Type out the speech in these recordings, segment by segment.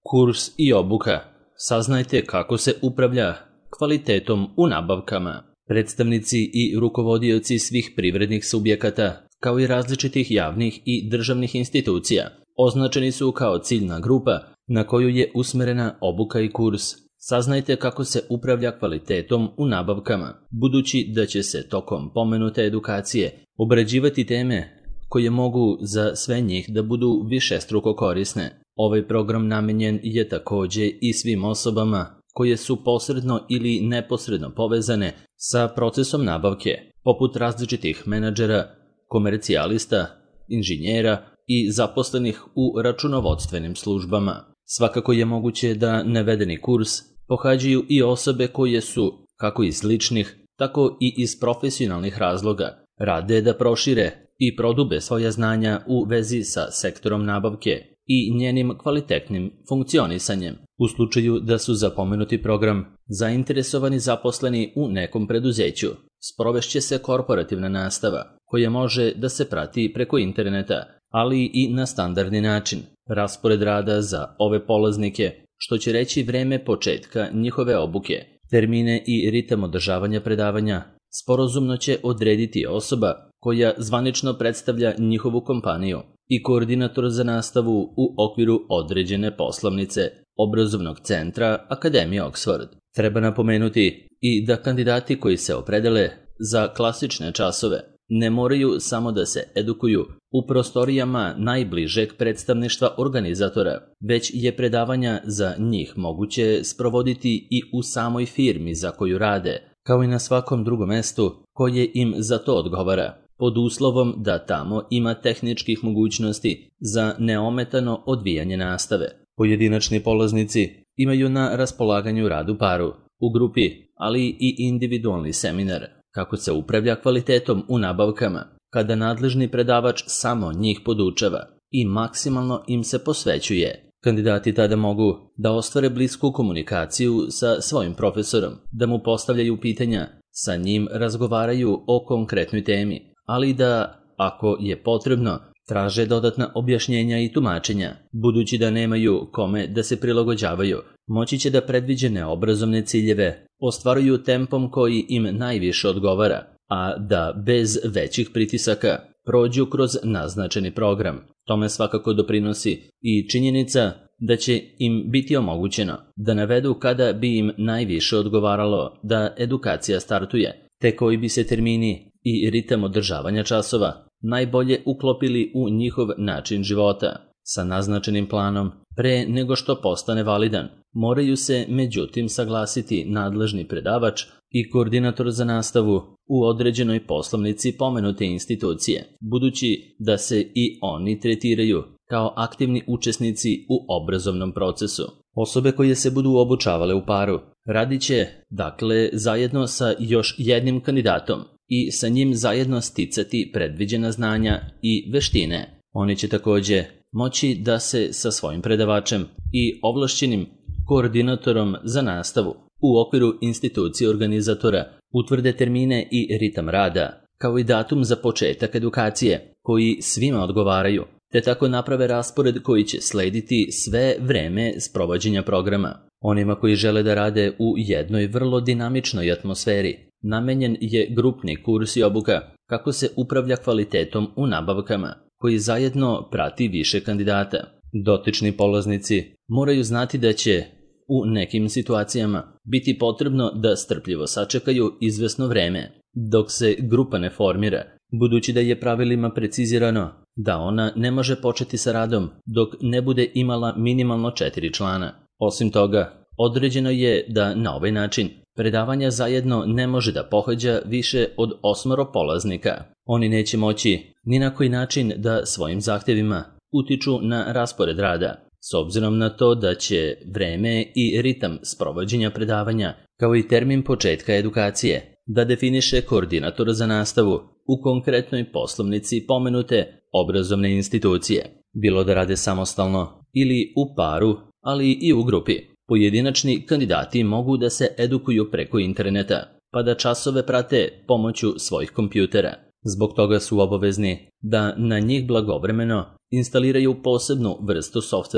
Kurs i obuka. Saznajte kako se upravlja kvalitetom u nabavkama. Predstavnici i rukovodioci svih privrednih subjekata, kao i različitih javnih i državnih institucija, označeni su kao ciljna grupa na koju je usmerena obuka i kurs. Saznajte kako se upravlja kvalitetom u nabavkama, budući da će se tokom pomenute edukacije obrađivati teme koje mogu za sve njih da budu višestruko korisne. Ovaj program namenjen je također i svim osobama koje su posredno ili neposredno povezane sa procesom nabavke, poput različitih menadžera, komercijalista, inženjera i zaposlenih u računovodstvenim službama. Svakako je moguće da navedeni kurs pohađaju i osobe koje su, kako iz ličnih, tako i iz profesionalnih razloga, rade da prošire i prodube svoja znanja u vezi sa sektorom nabavke i njenim kvalitetnim funkcionisanjem. U slučaju da su za pomenuti program zainteresovani zaposleni u nekom preduzeću, sprovešće se korporativna nastava koja može da se prati preko interneta, ali i na standardni način. Raspored rada za ove polaznike, što će reći vreme početka njihove obuke, termine i ritam održavanja predavanja, sporazumno će odrediti osoba koja zvanično predstavlja njihovu kompaniju i koordinator za nastavu u okviru određene poslovnice obrazovnog centra Akademije Oxford. Treba napomenuti i da kandidati koji se opredele za klasične časove ne moraju samo da se edukuju u prostorijama najbližeg predstavništva organizatora, već je predavanja za njih moguće sprovoditi i u samoj firmi za koju rade, kao i na svakom drugom mestu koje im za to odgovara, pod uslovom da tamo ima tehničkih mogućnosti za neometano odvijanje nastave. Pojedinačni polaznici imaju na raspolaganju rad u paru, u grupi, ali i individualni seminar, kako se upravlja kvalitetom u nabavkama, kada nadležni predavač samo njih podučava i maksimalno im se posvećuje. Kandidati tada mogu da ostvare blisku komunikaciju sa svojim profesorom, da mu postavljaju pitanja, sa njim razgovaraju o konkretnoj temi, ali da, ako je potrebno, traže dodatna objašnjenja i tumačenja. Budući da nemaju kome da se prilagođavaju, moći će da predviđene obrazovne ciljeve ostvaruju tempom koji im najviše odgovara, a da bez većih pritisaka prođu kroz naznačeni program. Tome svakako doprinosi i činjenica da će im biti omogućeno da navedu kada bi im najviše odgovaralo da edukacija startuje, te koji bi se termini i ritam održavanja časova najbolje uklopili u njihov način života. Sa naznačenim planom, pre nego što postane validan, moraju se međutim saglasiti nadležni predavač i koordinator za nastavu u određenoj poslovnici pomenute institucije, budući da se i oni tretiraju kao aktivni učesnici u obrazovnom procesu. Osobe koje se budu obučavale u paru radit će, dakle, zajedno sa još jednim kandidatom i sa njim zajedno sticati predviđena znanja i veštine. Oni će također moći da se sa svojim predavačem i ovlašćenim koordinatorom za nastavu u okviru institucije organizatora utvrde termine i ritam rada, kao i datum za početak edukacije, koji svima odgovaraju, te tako naprave raspored koji će slediti sve vreme sprovođenja programa. Onima koji žele da rade u jednoj vrlo dinamičnoj atmosferi, namenjen je grupni kurs i obuka kako se upravlja kvalitetom u nabavkama, koji zajedno prati više kandidata. Dotični polaznici moraju znati da će u nekim situacijama biti potrebno da strpljivo sačekaju izvesno vreme, dok se grupa ne formira, budući da je pravilima precizirano da ona ne može početi sa radom dok ne bude imala minimalno 4 člana. Osim toga, određeno je da na ovaj način predavanja zajedno ne može da pohađa više od 8 polaznika. Oni neće moći ni na koji način da svojim zahtjevima utiču na raspored rada, s obzirom na to da će vreme i ritam sprovođenja predavanja, kao i termin početka edukacije, da definiše koordinator za nastavu u konkretnoj poslovnici pomenute obrazovne institucije, bilo da rade samostalno ili u paru, ali i u grupi. Pojedinačni kandidati mogu da se edukuju preko interneta, pa da časove prate pomoću svojih kompjutera. Zbog toga su obavezni da na njih blagovremeno instaliraju posebnu vrstu softvera,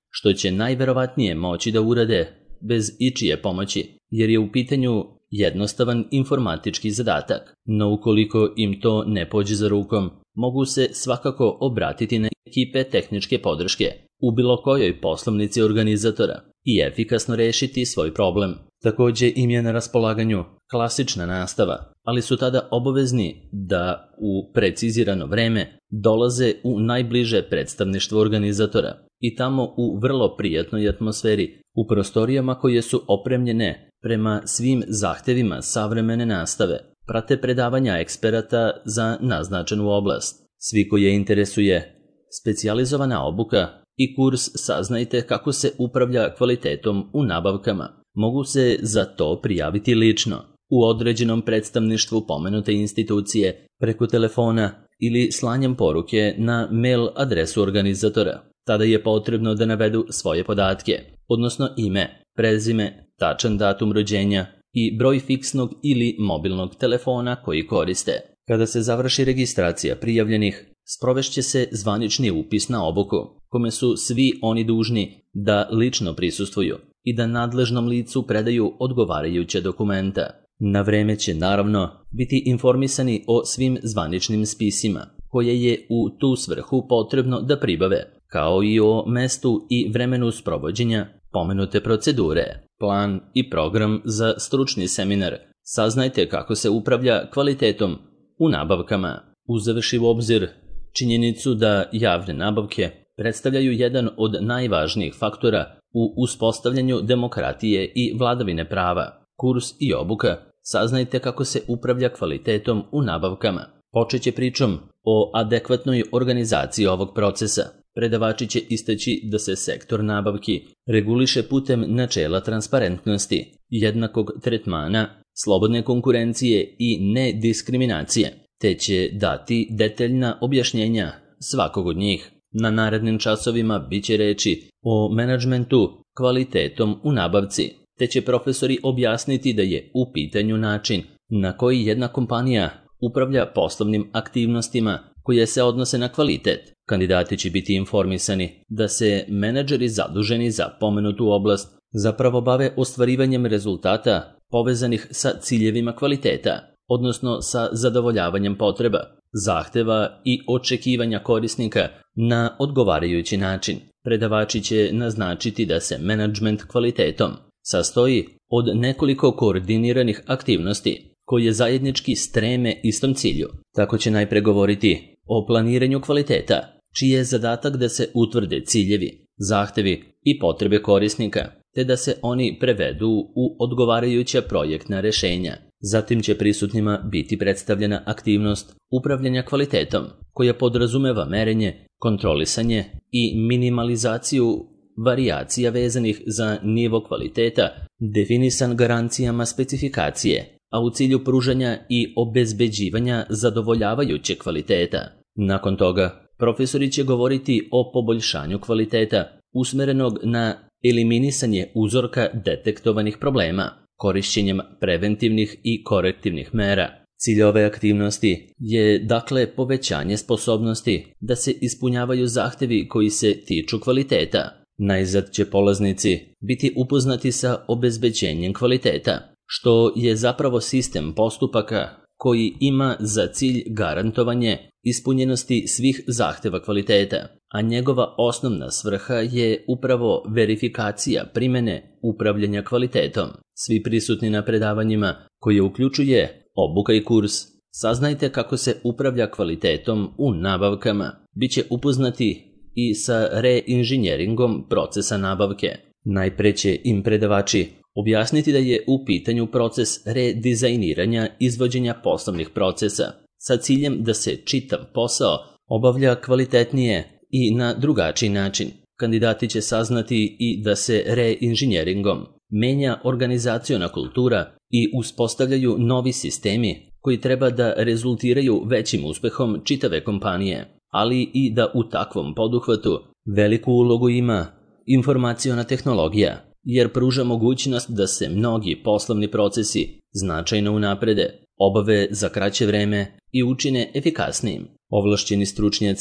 što će najverovatnije moći da urade bez ičije pomoći, jer je u pitanju jednostavan informatički zadatak, no ukoliko im to ne pođe za rukom, mogu se svakako obratiti na ekipe tehničke podrške u bilo kojoj poslovnici organizatora i efikasno rešiti svoj problem. Takođe im je na raspolaganju klasična nastava, ali su tada obavezni da u precizirano vreme dolaze u najbliže predstavništvo organizatora i tamo u vrlo prijatnoj atmosferi, u prostorijama koje su opremljene prema svim zahtevima savremene nastave, prate predavanja eksperata za naznačenu oblast. Svi koje interesuje specijalizovana obuka i kurs Saznajte kako se upravlja kvalitetom u nabavkama, mogu se za to prijaviti lično u određenom predstavništvu pomenute institucije preko telefona ili slanjem poruke na mail adresu organizatora. Tada je potrebno da navedu svoje podatke, odnosno ime, prezime, tačan datum rođenja i broj fiksnog ili mobilnog telefona koji koriste. Kada se završi registracija prijavljenih, sprovešće se zvanični upis na obuku, kome su svi oni dužni da lično prisustvuju i da nadležnom licu predaju odgovarajuće dokumenta. Na vreme će naravno biti informisani o svim zvaničnim spisima, koje je u tu svrhu potrebno da pribave, kao i o mestu i vremenu sprovođenja pomenute procedure. Plan i program za stručni seminar Saznajte kako se upravlja kvalitetom u nabavkama, uzevši u obzir činjenicu da javne nabavke predstavljaju jedan od najvažnijih faktora u uspostavljanju demokratije i vladavine prava. Kurs i obuka Saznajte kako se upravlja kvalitetom u nabavkama počeće pričom o adekvatnoj organizaciji ovog procesa. Predavači će istaći da se sektor nabavki reguliše putem načela transparentnosti, jednakog tretmana, slobodne konkurencije i nediskriminacije, te će dati detaljna objašnjenja svakog od njih. Na narednim časovima biće reči o menadžmentu kvalitetom u nabavci, te će profesori objasniti da je u pitanju način na koji jedna kompanija upravlja poslovnim aktivnostima koje se odnose na kvalitet. Kandidati će biti informisani da se menadžeri zaduženi za pomenutu oblast zapravo bave ostvarivanjem rezultata povezanih sa ciljevima kvaliteta, odnosno sa zadovoljavanjem potreba, zahteva i očekivanja korisnika na odgovarajući način. Predavači će naznačiti da se menadžment kvalitetom sastoji od nekoliko koordiniranih aktivnosti koje zajednički streme istom cilju. Tako će najpre govoriti o planiranju kvaliteta, čiji je zadatak da se utvrde ciljevi, zahtevi i potrebe korisnika, te da se oni prevedu u odgovarajuća projektna rešenja. Zatim će prisutnima biti predstavljena aktivnost upravljanja kvalitetom, koja podrazumeva merenje, kontrolisanje i minimalizaciju varijacija vezanih za nivo kvaliteta, definisan garancijama specifikacije, a u cilju pružanja i obezbeđivanja zadovoljavajućeg kvaliteta. Nakon toga, profesori će govoriti o poboljšanju kvaliteta usmerenog na eliminisanje uzorka detektovanih problema, korišćenjem preventivnih i korektivnih mera. Cilj ove aktivnosti je dakle povećanje sposobnosti da se ispunjavaju zahtevi koji se tiču kvaliteta. Najzad će polaznici biti upoznati sa obezbeđenjem kvaliteta, što je zapravo sistem postupaka koji ima za cilj garantovanje ispunjenosti svih zahteva kvaliteta, a njegova osnovna svrha je upravo verifikacija primene upravljanja kvalitetom. Svi prisutni na predavanjima, koje uključuje obuka i kurs Saznajte kako se upravlja kvalitetom u nabavkama, bit će upoznati i sa reinženjeringom procesa nabavke. Najpre će im predavači objasniti da je u pitanju proces redizajniranja izvođenja poslovnih procesa sa ciljem da se čitav posao obavlja kvalitetnije i na drugačiji način. Kandidati će saznati i da se reinženjeringom menja organizaciona kultura i uspostavljaju novi sistemi koji treba da rezultiraju većim uspehom čitave kompanije, ali i da u takvom poduhvatu veliku ulogu ima informaciona tehnologija, jer pruža mogućnost da se mnogi poslovni procesi značajno unaprede, obave za kraće vreme i učine efikasnijim. Ovlašćeni stručnjaci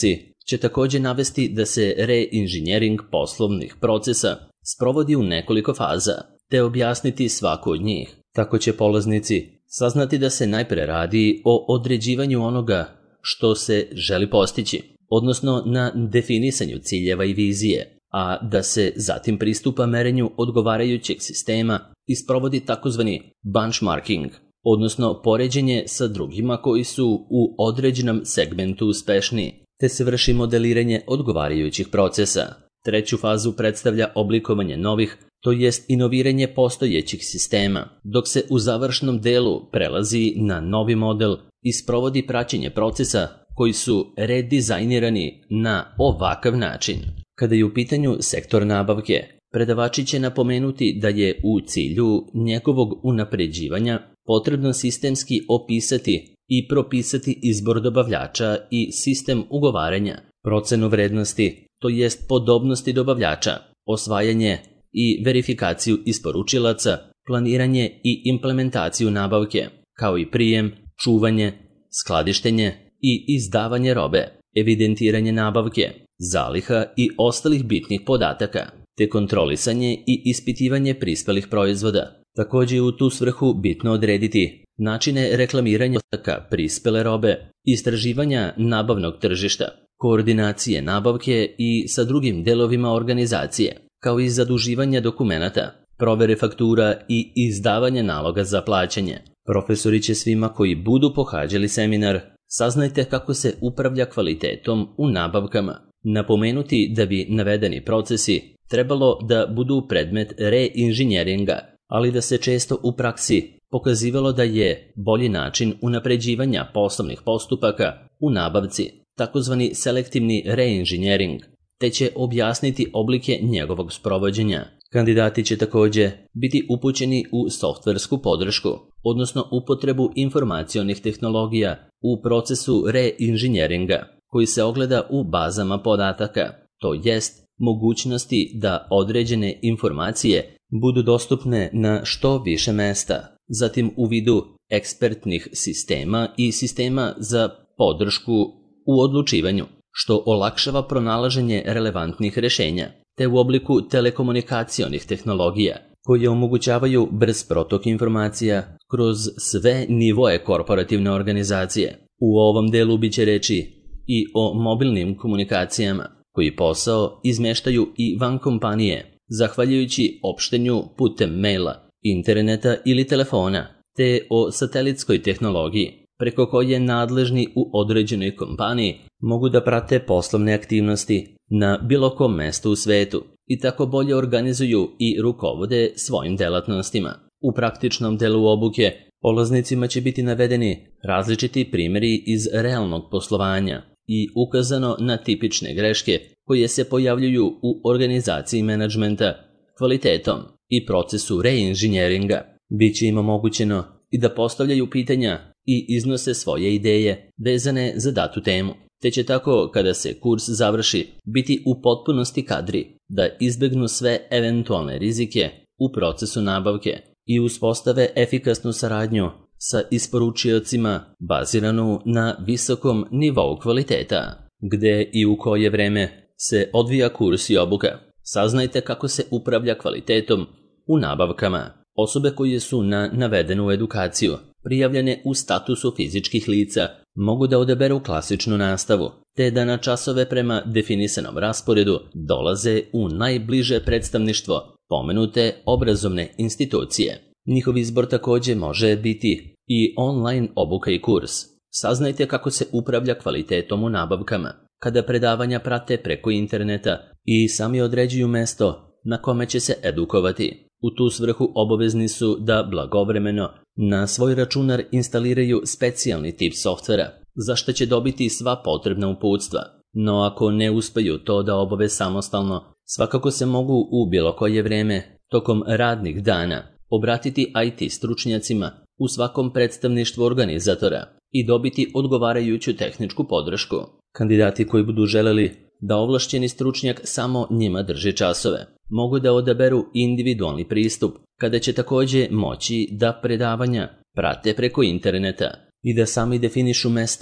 će također navesti da se reinženjering poslovnih procesa sprovodi u nekoliko faza, te objasniti svaku od njih. Tako će polaznici saznati da se najprije radi o određivanju onoga što se želi postići, odnosno na definisanju ciljeva i vizije, a da se zatim pristupa merenju odgovarajućeg sistema i sprovodi takozvani benchmarking, odnosno poređenje sa drugima koji su u određenom segmentu uspešniji, te se vrši modeliranje odgovarajućih procesa. Treću fazu predstavlja oblikovanje novih, to jest inoviranje postojećih sistema, dok se u završnom delu prelazi na novi model i sprovodi praćenje procesa koji su redizajnirani na ovakav način. Kada je u pitanju sektor nabavke, predavači će napomenuti da je u cilju njegovog unapređivanja potrebno sistemski opisati i propisati izbor dobavljača i sistem ugovaranja, procenu vrednosti, to jest podobnosti dobavljača, osvajanje i verifikaciju isporučilaca, planiranje i implementaciju nabavke, kao i prijem, čuvanje, skladištenje i izdavanje robe, evidentiranje nabavke, zaliha i ostalih bitnih podataka, te kontrolisanje i ispitivanje prispelih proizvoda. Također je u tu svrhu bitno odrediti načine reklamiranja prispele robe, istraživanja nabavnog tržišta, koordinacije nabavke i sa drugim delovima organizacije, kao i zaduživanja dokumenata, provere faktura i izdavanje naloga za plaćanje. Profesori će svima koji budu pohađali seminar saznajte kako se upravlja kvalitetom u nabavkama napomenuti da bi navedeni procesi trebalo da budu predmet reinženjeringa, ali da se često u praksi pokazivalo da je bolji način unapređivanja poslovnih postupaka u nabavci, takozvani selektivni reinženjering, te će objasniti oblike njegovog sprovođenja. Kandidati će također biti upućeni u softversku podršku, odnosno upotrebu informacionih tehnologija u procesu reinženjeringa, koji se ogleda u bazama podataka, to jest mogućnosti da određene informacije budu dostupne na što više mesta, zatim u vidu ekspertnih sistema i sistema za podršku u odlučivanju, što olakšava pronalaženje relevantnih rješenja, te u obliku telekomunikacionih tehnologija, koje omogućavaju brz protok informacija kroz sve nivoe korporativne organizacije. U ovom delu biće reći i o mobilnim komunikacijama, koji posao izmeštaju i van kompanije, zahvaljujući opštenju putem maila, interneta ili telefona, te o satelitskoj tehnologiji, preko koje nadležni u određenoj kompaniji mogu da prate poslovne aktivnosti na bilo kom mestu u svetu i tako bolje organizuju i rukovode svojim delatnostima. U praktičnom delu obuke polaznicima će biti navedeni različiti primjeri iz realnog poslovanja i ukazano na tipične greške koje se pojavljuju u organizaciji menadžmenta, kvalitetom i procesu reinženjeringa. Biće im omogućeno i da postavljaju pitanja i iznose svoje ideje vezane za datu temu, te će tako kada se kurs završi biti u potpunosti kadri da izbegnu sve eventualne rizike u procesu nabavke i uspostave efikasnu saradnju sa isporučiocima baziranu na visokom nivou kvaliteta. Gde i u koje vreme se odvija kurs i obuka. Saznajte kako se upravlja kvalitetom u nabavkama. Osobe koje su na navedenu edukaciju prijavljene u statusu fizičkih lica mogu da odaberu klasičnu nastavu, te da na časove prema definisanom rasporedu dolaze u najbliže predstavništvo pomenute obrazovne institucije. Njihov izbor također može biti i online obuka i kurs. Saznajte kako se upravlja kvalitetom u nabavkama, kada predavanja prate preko interneta i sami određuju mesto na kome će se edukovati. U tu svrhu obavezni su da blagovremeno na svoj računar instaliraju specijalni tip softvera, za što će dobiti sva potrebna uputstva. No ako ne uspeju to da obave samostalno, svakako se mogu u bilo koje vrijeme tokom radnih dana obratiti IT stručnjacima u svakom predstavništvu organizatora i dobiti odgovarajuću tehničku podršku. Kandidati koji budu želeli da ovlašćeni stručnjak samo njima drži časove, mogu da odaberu individualni pristup, kada će također moći da predavanja prate preko interneta i da sami definišu mesto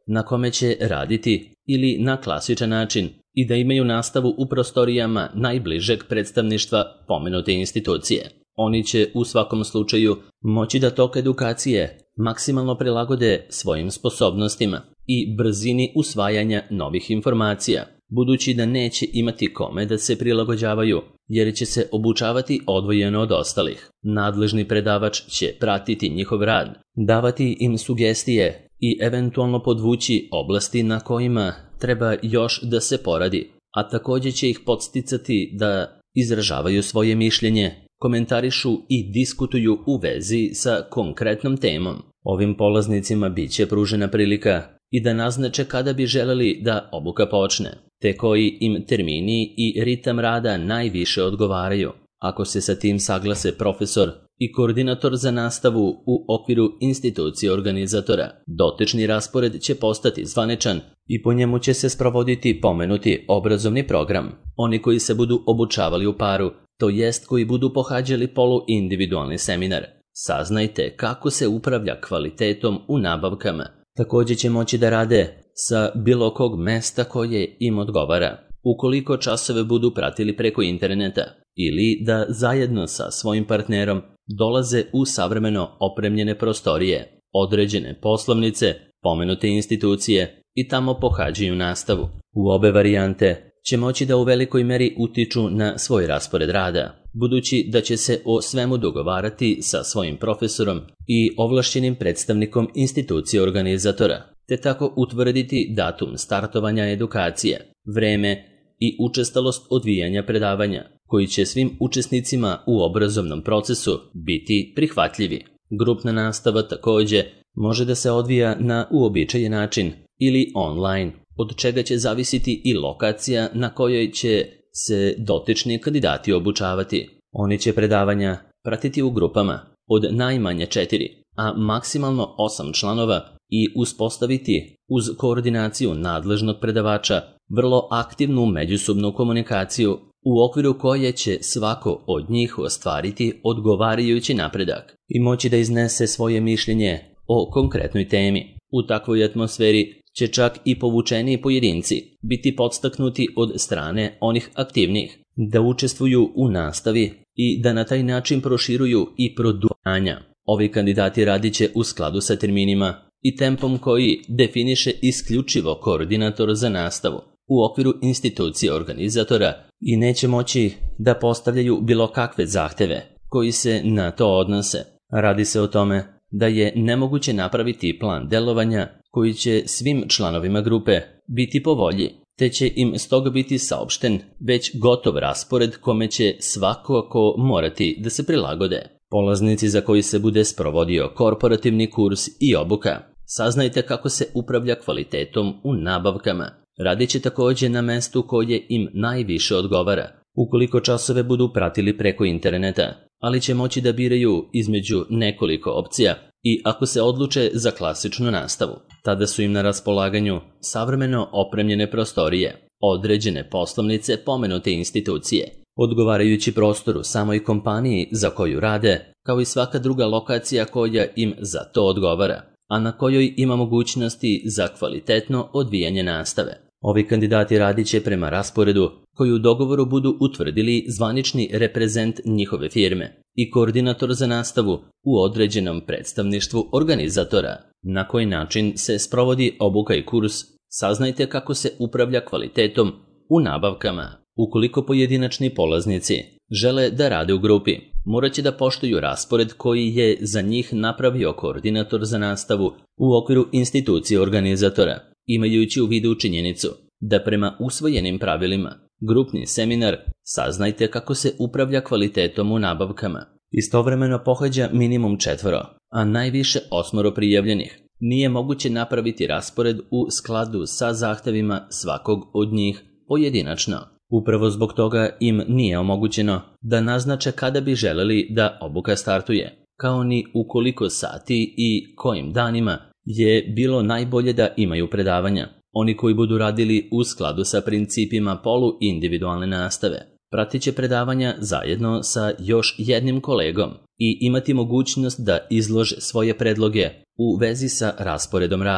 na kome će raditi ili na klasičan način i da imaju nastavu u prostorijama najbližeg predstavništva pomenute institucije. Oni će u svakom slučaju moći da tok edukacije maksimalno prilagode svojim sposobnostima i brzini usvajanja novih informacija, budući da neće imati kome da se prilagođavaju, jer će se obučavati odvojeno od ostalih. Nadležni predavač će pratiti njihov rad, davati im sugestije i eventualno podvući oblasti na kojima treba još da se poradi, a također će ih podsticati da izražavaju svoje mišljenje, komentarišu i diskutuju u vezi sa konkretnom temom. Ovim polaznicima bit će pružena prilika i da naznače kada bi želeli da obuka počne, te koji im termini i ritam rada najviše odgovaraju. Ako se sa tim saglase profesor i koordinator za nastavu u okviru institucije organizatora, dotični raspored će postati zvaničan i po njemu će se sprovoditi pomenuti obrazovni program. Oni koji se budu obučavali u paru, to jest koji budu pohađali poluindividualni seminar, saznajte kako se upravlja kvalitetom u nabavkama. Također će moći da rade sa bilo kog mesta koje im odgovara, ukoliko časove budu pratili preko interneta, ili da zajedno sa svojim partnerom dolaze u savremeno opremljene prostorije, određene poslovnice, pomenute institucije i tamo pohađaju nastavu. U obe varijante će moći da u velikoj meri utiču na svoj raspored rada, budući da će se o svemu dogovarati sa svojim profesorom i ovlašćenim predstavnikom institucije organizatora, te tako utvrditi datum startovanja edukacije, vreme i učestalost odvijanja predavanja, koji će svim učesnicima u obrazovnom procesu biti prihvatljivi. Grupna nastava također može da se odvija na uobičajen način ili online, od čega će zavisiti i lokacija na kojoj će se dotični kandidati obučavati. Oni će predavanja pratiti u grupama od najmanje 4, a maksimalno 8 članova i uspostaviti uz koordinaciju nadležnog predavača vrlo aktivnu međusobnu komunikaciju u okviru koje će svako od njih ostvariti odgovarajući napredak i moći da iznese svoje mišljenje o konkretnoj temi. U takvoj atmosferi će čak i povučeni pojedinci biti podstaknuti od strane onih aktivnih da učestvuju u nastavi i da na taj način proširuju i produbljanja. Ovi kandidati radit će u skladu sa terminima i tempom koji definiše isključivo koordinator za nastavu u okviru institucije organizatora i neće moći da postavljaju bilo kakve zahteve koji se na to odnose. Radi se o tome da je nemoguće napraviti plan delovanja koji će svim članovima grupe biti po volji, te će im stoga biti saopšten već gotov raspored kome će svakako morati da se prilagode. Polaznici za koji se bude sprovodio korporativni kurs i obuka, saznajte kako se upravlja kvalitetom u nabavkama. Radit će također na mestu koje im najviše odgovara, ukoliko časove budu pratili preko interneta, ali će moći da biraju između nekoliko opcija i ako se odluče za klasičnu nastavu. Tada su im na raspolaganju savremeno opremljene prostorije, određene poslovnice pomenute institucije, odgovarajući prostoru samoj kompaniji za koju rade, kao i svaka druga lokacija koja im za to odgovara, a na kojoj ima mogućnosti za kvalitetno odvijanje nastave. Ovi kandidati radit će prema rasporedu koji u dogovoru budu utvrdili zvanični reprezent njihove firme i koordinator za nastavu u određenom predstavništvu organizatora. Na koji način se sprovodi obuka i kurs, saznajte kako se upravlja kvalitetom u nabavkama. Ukoliko pojedinačni polaznici žele da rade u grupi, morat će da poštuju raspored koji je za njih napravio koordinator za nastavu u okviru institucije organizatora, imajući u vidu činjenicu da prema usvojenim pravilima grupni seminar saznajte kako se upravlja kvalitetom u nabavkama. Istovremeno pohađa minimum 4, a najviše 8 prijavljenih. Nije moguće napraviti raspored u skladu sa zahtevima svakog od njih pojedinačno. Upravo zbog toga im nije omogućeno da naznače kada bi želeli da obuka startuje, kao ni u koliko sati i kojim danima je bilo najbolje da imaju predavanja. Oni koji budu radili u skladu sa principima poluindividualne nastave pratit će predavanja zajedno sa još jednim kolegom i imati mogućnost da izlože svoje predloge u vezi sa rasporedom rada.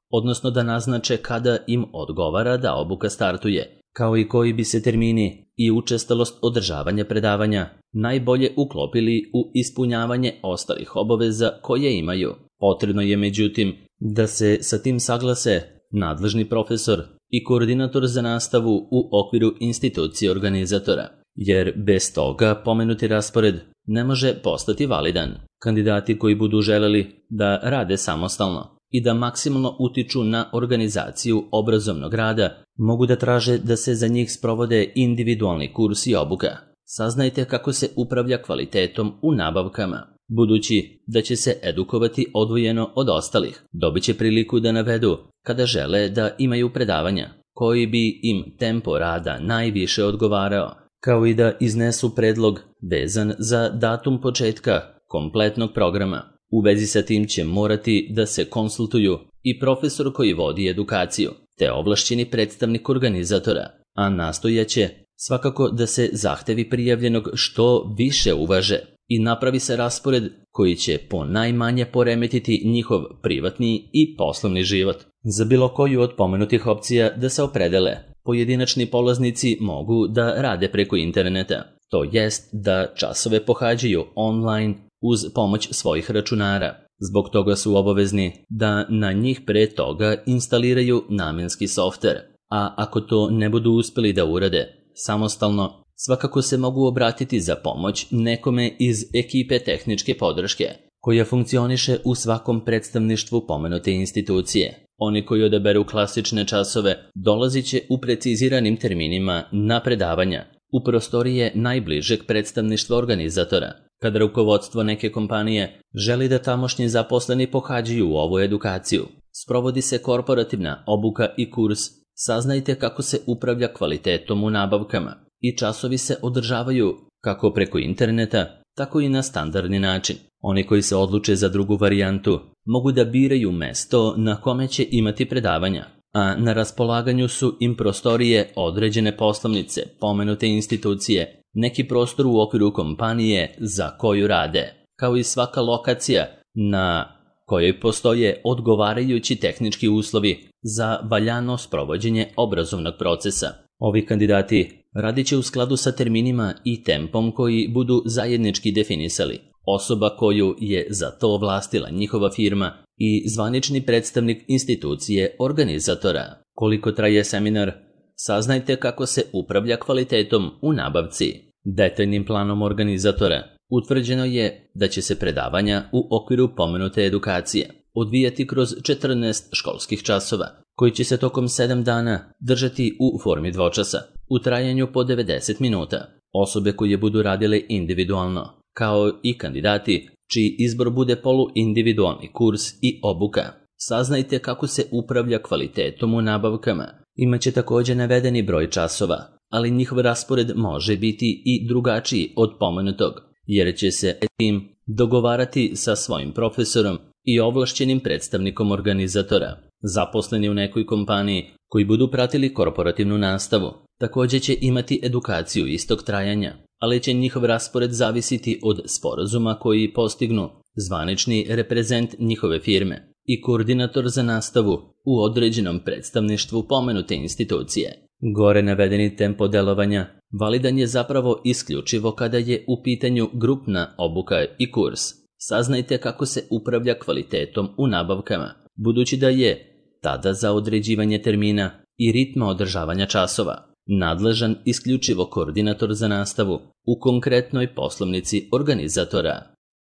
odnosno da naznače kada im odgovara da obuka startuje, kao i koji bi se termini i učestalost održavanja predavanja najbolje uklopili u ispunjavanje ostalih obaveza koje imaju. Potrebno je međutim da se sa tim saglase nadležni profesor i koordinator za nastavu u okviru institucije organizatora, jer bez toga pomenuti raspored ne može postati validan. Kandidati koji budu želeli da rade samostalno i da maksimalno utiču na organizaciju obrazovnog rada mogu da traže da se za njih sprovode individualni kurs i obuka. Saznajte kako se upravlja kvalitetom u nabavkama. Budući da će se edukovati odvojeno od ostalih, dobit će priliku da navedu kada žele da imaju predavanja, koji bi im tempo rada najviše odgovarao, kao i da iznesu predlog vezan za datum početka kompletnog programa. U vezi sa tim će morati da se konsultuju i profesor koji vodi edukaciju, te ovlašćeni predstavnik organizatora, a nastojaće svakako da se zahtevi prijavljenog što više uvaže i napravi se raspored koji će ponajmanje poremetiti njihov privatni i poslovni život. Za bilo koju od pomenutih opcija da se opredele, pojedinačni polaznici mogu da rade preko interneta, to jest da časove pohađaju online uz pomoć svojih računara. Zbog toga su obavezni da na njih pre toga instaliraju namenski softver, a ako to ne budu uspeli da urade samostalno, svakako se mogu obratiti za pomoć nekome iz ekipe tehničke podrške, koja funkcioniše u svakom predstavništvu pomenute institucije. Oni koji odaberu klasične časove dolazit će u preciziranim terminima na predavanja u prostorije najbližeg predstavništva organizatora. Kada rukovodstvo neke kompanije želi da tamošnji zaposleni pohađaju ovu edukaciju, sprovodi se korporativna obuka i kurs. Saznajte kako se upravlja kvalitetom u nabavkama i časovi se održavaju kako preko interneta, tako i na standardni način. Oni koji se odluče za drugu varijantu mogu da biraju mesto na kome će imati predavanja, a na raspolaganju su im prostorije određene poslovnice pomenute institucije, neki prostor u okviru kompanije za koju rade, kao i svaka lokacija na kojoj postoje odgovarajući tehnički uslovi za valjano sprovođenje obrazovnog procesa. Ovi kandidati radit će u skladu sa terminima i tempom koji budu zajednički definisali. Osoba koju je za to ovlastila njihova firma i zvanični predstavnik institucije organizatora. Koliko traje seminar? Saznajte kako se upravlja kvalitetom u nabavci. Detaljnim planom organizatora utvrđeno je da će se predavanja u okviru pomenute edukacije odvijati kroz 14 školskih časova, koji će se tokom 7 dana držati u formi dvočasa, u trajanju po 90 minuta. Osobe koje budu radile individualno, kao i kandidati čiji izbor bude poluindividualni kurs i obuka. Saznajte kako se upravlja kvalitetom u nabavkama. Imaće također navedeni broj časova, ali njihov raspored može biti i drugačiji od pomenutog, jer će se tim dogovarati sa svojim profesorom i ovlašćenim predstavnikom organizatora. Zaposleni u nekoj kompaniji koji budu pratili korporativnu nastavu također će imati edukaciju istog trajanja, ali će njihov raspored zavisiti od sporazuma koji postignu zvanični reprezent njihove firme i koordinator za nastavu u određenom predstavništvu pomenute institucije. Gore navedeni tempo delovanja validan je zapravo isključivo kada je u pitanju grupna obuka i kurs. Saznajte kako se upravlja kvalitetom u nabavkama, budući da je tada za određivanje termina i ritma održavanja časova nadležan isključivo koordinator za nastavu u konkretnoj poslovnici organizatora.